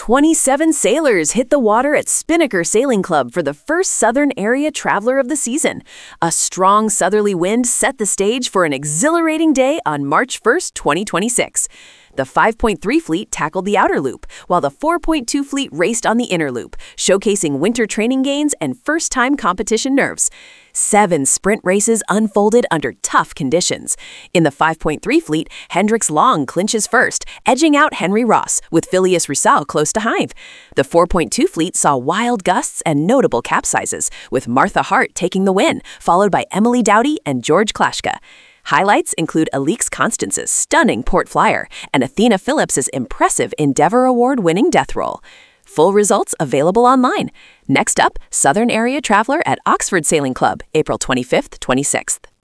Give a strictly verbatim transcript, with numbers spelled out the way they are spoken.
twenty-seven sailors hit the water at Spinnaker Sailing Club for the first Southern Area Traveler of the season. A strong southerly wind set the stage for an exhilarating day on March first, twenty twenty-six. The five point three fleet tackled the outer loop, while the four point two fleet raced on the inner loop, showcasing winter training gains and first-time competition nerves. Seven sprint races unfolded under tough conditions. In the five point three fleet, Hendrix Long clinches first, edging out Henry Ross, with Phileas Roussel close to Hive. The four point two fleet saw wild gusts and notable capsizes, with Martha Hart taking the win, followed by Emily Dowdy and George Klashka. Highlights include Alix Constance's stunning port flyer and Athena Phillips's impressive Endeavour Award-winning death roll. Full results available online. Next up, Southern Area Traveler at Oxford Sailing Club, April twenty-fifth to twenty-sixth.